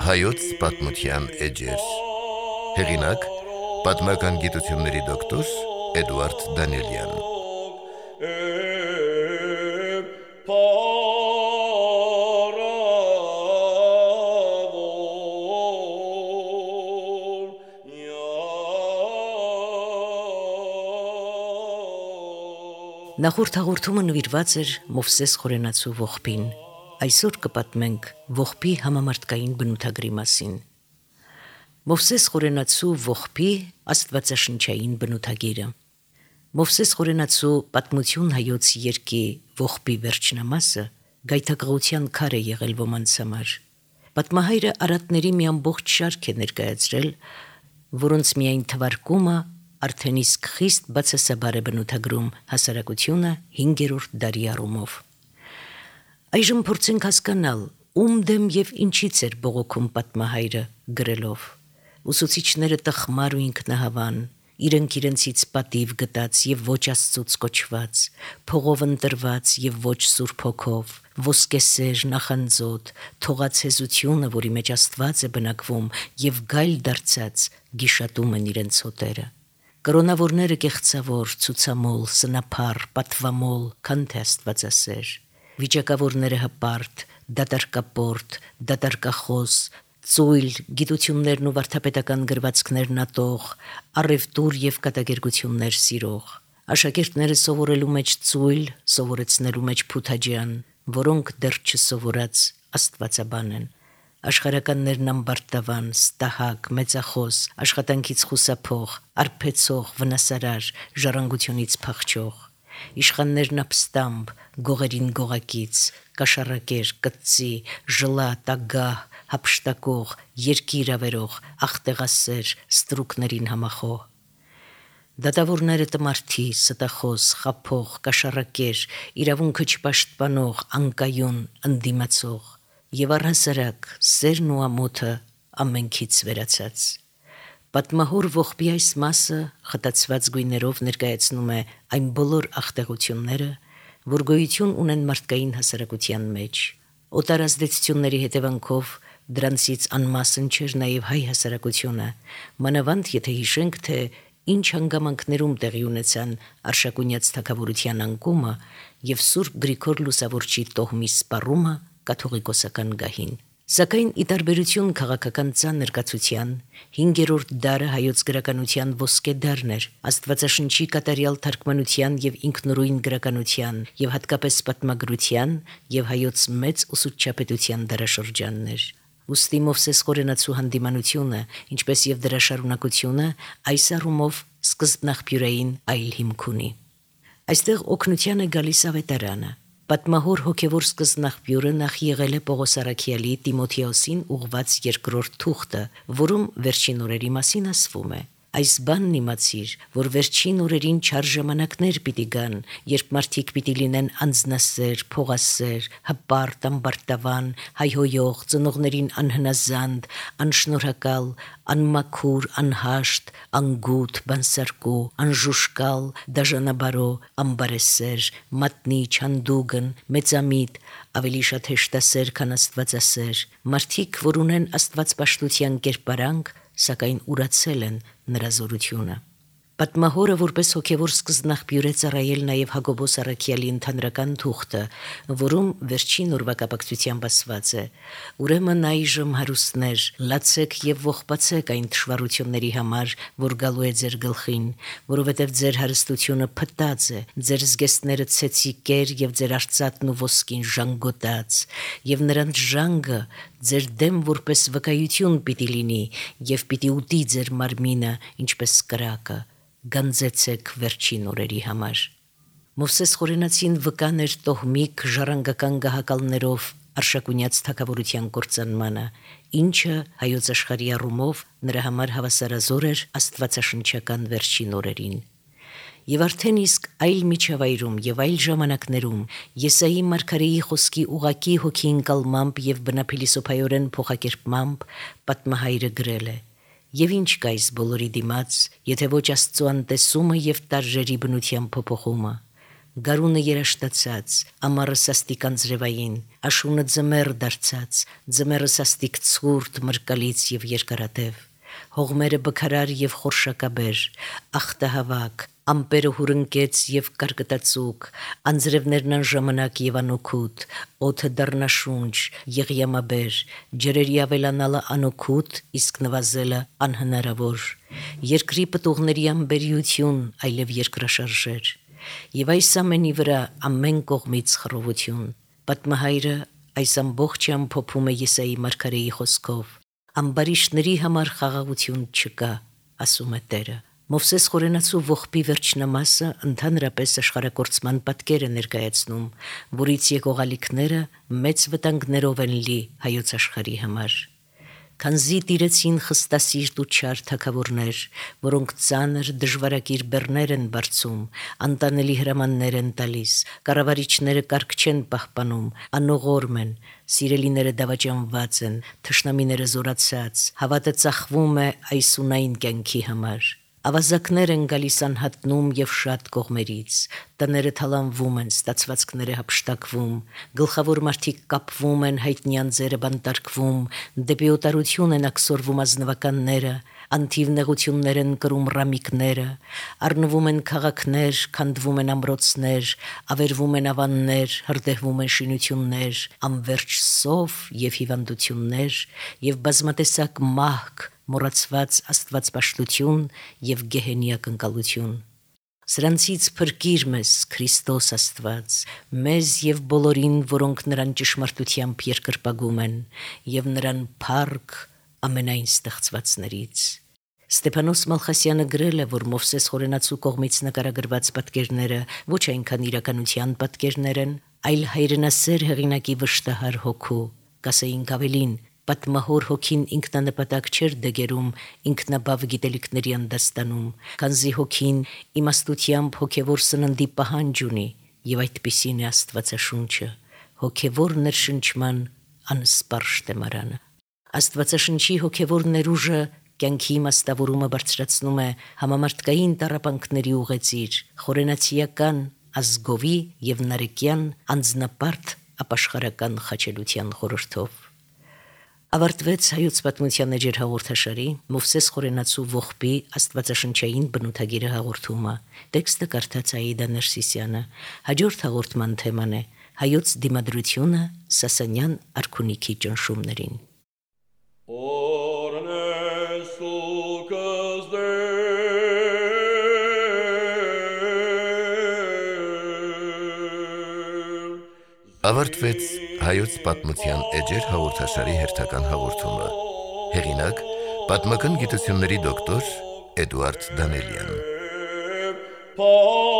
Հայոց պատմության էջեր։ Հեղինակ՝ պատմական գիտությունների դոկտոր Էդուարդ Դանիելյան։ Նախորդ հաղորդումը նվիրված էր Մովսես Խորենացու ողբին։ Այսօր կպատմենք ողբի համամարտկային բնութագրի մասին։ Մովսես Խորենացու ողբի աստվածաշնչային բնութագիրը։ Մովսես Խորենացու պատմություն հայոց երկի ողբի վերջնամասը գայթակղության քար է եղել ոմանց համար։ Պատմահայրը արատների մի ամբողջ շարք է ներկայացրել, որոնց միայն թվարկումը արդեն իսկ խիստ բացասաբար է բնութագրում հասարակությունը 5-րդ դարի առումով։ Այժմ փորձենք հասկանալ, ում դեմ եւ ինչից էր բողոքում պատմահայրը գրելով։ Ուսուցիչները տխմար ու ինքնահավան, իրենք իրենցից պատիվ գտած եւ ոչ Աստծուց կոչված, փողով ընտրված եւ ոչ Սուրբ Հոգով, ոսկեսեր, նախանձոտ, թողացեզությունը, որի մեջ Աստված է բնակվում, եւ գայլ դարձած գիշատում են իրենց հոտերը։ Կրոնավորները կեղծավոր, ցուցամոլ, սնափառ, պատվամոլ, քան թե աստվածասեր, վիճակավորները հպարտ, դատարկապորտ, դատարկախոս, ծույլ, գիտություններն ու վարդապետական գրվածքներն ատող, առևտուր եւ կատակերգություններ սիրող, աշակերտները սովորելու մեջ ծույլ, սովորեցնելու մեջ փութաջան, որոնք դեռ չսովորած աստվածաբան են, աշխարհականներն ամբարտավան, ստահակ, մեծախոս, աշխատանքից խուսափող, արբեցող, վնասարար, ժառանգությունից փախչող, իշխաններն ապստամբ, գողերին գողակից, կաշառակեր, կծի, ժլատ, ագահ, հափշտակող, երկիր ավերող, աղտեղասեր, ստրուկներին համախոհ։ Դատավորները տմարդի, ստախոս, խափող, կաշառակեր, իրավունքը չպաշտպանող, անկայուն, ընդդիմացող եւ առհասարակ սերն ու ամոթը ամենքից վերացած։ Պատմահոր ողբի այս մասը խտացված գույներով ներկայացնում է այն բոլոր աղտեղությունները, որ գոյություն ունեն մարդկային հասարակության մեջ։ Օտարազդեցությունների հետևանքով դրանցից անմասն չէր նաև հայ հասարակությունը, մանավանդ եթե հիշենք, թե ինչ հանգամանքներում տեղի ունեցան Արշակունյաց թագավորության անկումը եւ Սուրբ Գրիգոր Լուսավորչի տոհմի սպառումը կաթողիկոսական գահին։ Սակայն ի տարբերություն քաղաքական ծանր կացության 5-րդ դարը հայոց գրականության ոսկե դարն էր, Աստվածաշնչի կատարյալ թարգմանության եւ ինքնուրույն գրականության եւ հատկապես պատմագրության եւ հայոց մեծ ուսուցչապետության դարաշրջանն էր։ Ուստի Մովսես Խորենացու հանդիմանությունը, ինչպես եւ դրա շարունակությունը, այս առումով սկզբնաղբյուրային այլ հիմք ունի։ Այստեղ օգնության է գալիս Ավետարանը։ Պատմահոր հոգևոր սկզբնաղբյուրը նախ եղել է Պողոս Առաքյալի Տիմոթեոսին ուղված երկրորդ թուղթը, որում վերջին օրերի մասին ասվում է. Այս բանն իմացիր, որ վերջին օրերին չար ժամանակներ պիտի գան, երբ մարդիկ պիտի լինեն անձնասեր, փողասեր, հպարտ, ամբարտավան, հայհոյող, ծնողներին անհնազանդ, անշնորհակալ, անմաքուր, անհաշտ, անգութ, բանսարկու, անժուշկալ, դաժանաբարո, ամբարեսեր, մատնիչ, հանդուգն, մեծամիտ, ավելի շատ հեշտասեր, քան աստվածասեր, մարդիկ, որ ունեն աստվածպաշտության կերպարանք, սակայն ուրացել են նրա զորությունը։ Պատմահորը որպես հոգևոր սկզբնաղբյուր է ծառայել նաև Հակոբոս Առաքյալի ընդհանրական թուղթը, որում վերջին օրվա կապակցությամբ ասված է. «Ուրեմն այժմ հարուստներ, լացեք եւ ողբացեք այն թշվառությունների համար, որ գալու է ձեր գլխին, որովհետեւ ձեր հարստությունը փտած է, ձեր զգեստները ցեցիկեր եւ ձեր արծաթն ու ոսկին ժանգոտած, եւ նրանց ժանգը ձեր դեմ որպես վկայություն պիտի լինի եւ պիտի ուտի ձեր մարմինը ինչպես կրակը, գանձեցեք վերջին օրերի համար»։ Մովսես Խորենացին վկան էր տոհմիկ ժառանգական գահակալներով Արշակունյաց թագավորության կործանմանը, ինչը հայոց աշխարհի առումով նրա համար հավասարազոր էր աստվածաշնչական վերջին օրերին։ Եվ արդեն իսկ այլ միջավայրում եւ այլ ժամանակներում Եսայի մարգարեի խոսքի ուղակի հոգի ընկալմամբ եւ բնափիլիսոփայորեն փոխակերպմամբ պատմահայրը գրել է. «Եվ ինչ կա այս բոլորի դիմաց, եթե ոչ Աստծո անտեսումը եւ տարժերի բնության փոփոխումը, գարունը երաշտացած, ամառը սաստիկ անձրևային, աշունը ձմեռ դարձած, ձմեռը սաստիկ ցուրտ, մրկալից եւ երկարատև, հողմերը բքարար եւ խորշակաբեր, ախտահավաք, ամպերը հուրընկեց եւ կարկտացուկ, անձրևներն անժամանակ եւ անօգուտ, օդը դառնաշունչ, եղյամաբեր, ջրերի ավելանալը անօգուտ, իսկ նվազելը անհնարավոր, երկրի պտուղների անբերիություն, այլև երկրաշարժեր, եւ այս ամենի վրա ամեն կողմից խռովություն։ Պատմահայրը այս ամբողջը ամփոփում է Եսայի մարգարեի խոսքով. «Ամբարիշտների համար խաղաղություն չկա», ասում է Տերը։ Մովսես խորենացու ողբի վերջնամասը ընդհանրապես աշխարհակորցման պատկեր է ներկայացնում, որից եկողալիքները մեծ վտանգներով են լի հայոց աշխարհի համար։ Քանզի տիրեցին խստասիրտ ու չար թագավորներ, որոնք ծանր դժվարակիր բեռներ են բարձում, անտանելի հրամաններ են տալիս, կառավարիչները կարգ չեն պահպանում, անողորմ են, սիրելիները դավաճանված են, թշնամիները զորացած, հավատը ծախվում է այս ունային կյանքի համար։ Ավազակներ են գալիս անհատնում եւ շատ կողմերից, տները թալանվում են, ստացվածքները հափշտակվում, գլխավոր մարդիկ կապվում են, հայտնի անձերը բանտարկվում, դեպի օտարություն են աքսորվում ազնվականները, անթիվ նեղություններ են կրում ռամիկները, առնվում են քաղաքներ, քանդվում են ամրոցներ, ավերվում են ավաններ, հրդեհվում են շինություններ, անվերջ սով եւ հիվանդություններ եւ բազմատեսակ մահկ, մոռացված աստվածպաշտություն եւ գեհենի ակնկալություն։ Սրանցից փրկիր մեզ, Քրիստոս Աստված, մեզ եւ բոլորին, որոնք նրան ճշմարտությամբ երկրպագում են, եւ նրան փառք ամենայն ստեղծվածներից։ Ստեփանոս Մալխասյանը գրել է, որ Մովսես խորենացու կողմից նկարագրված պատկերները ոչ այնքան իրականության պատկերներ են, այլ հայրենասեր հեղինակի վշտահար հոգու, կասեինք ավելին, պատմահոր հոգին ինքնանպատակ չէր դգերում ինքնաբավ գիտելիքների անդաստանում, քանզի հոգին իմաստությամբ հոգևոր սննդի պահանջ ունի, եւ այդպիսին է Աստվածաշունչը, հոգևոր ներշնչման անսպարժ տեմարանը։ Աստվածաշնչի հոգևոր ներուժը կյանքի իմաստավորումը բարձրացնում է համամարտկային տառապանքների ուղեցիր, խորենացիական, ազգովի եւ նարեկյան անձնապարտ ապաշխարական խաչելության խորհրդով։ Ավարտվեց հայոց պատմության էջեր հաղորդաշարի Մովսես խորենացու ողբի աստվածաշնչային բնութագիրը հաղորդումը։ Տեքստը կարդաց Աիդա Ներսիսյանը։ Հաջորդ հաղորդման թեման է հայոց դիմադրությունը Սասանյան արքունիքի ճնշումներին։ Ավարտվեց հայոց պատմության էջեր հաղորդաշարի հերթական հաղորդումը։ Հեղինակ՝ պատմական գիտությունների դոկտոր Էդուարդ Դանելյան։